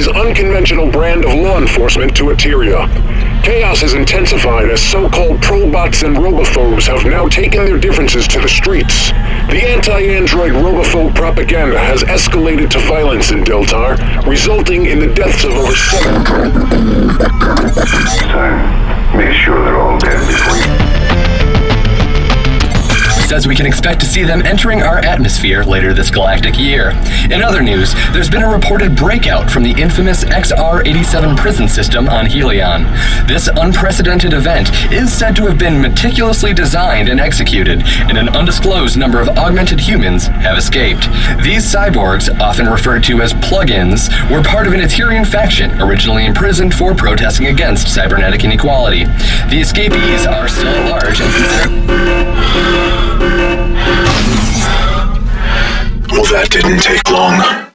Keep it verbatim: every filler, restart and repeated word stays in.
humanity's unconventional brand of law enforcement to Eteria. Chaos has intensified as so-called probots and robophobes have now taken their differences to the streets. The anti-android robophobe propaganda has escalated to violence in Deltar, resulting in the deaths of over seven. Time. Make sure they're all dead before you... Says we can expect to see them entering our atmosphere later this galactic year. In other news, there's been a reported breakout from the infamous X R eighty-seven prison system on Helion. This unprecedented event is said to have been meticulously designed and executed, and an undisclosed number of augmented humans have escaped. These cyborgs, often referred to as plug-ins, were part of an Eterian faction originally imprisoned for protesting against cybernetic inequality. The escapees are still at large and considered... Well, that didn't take long.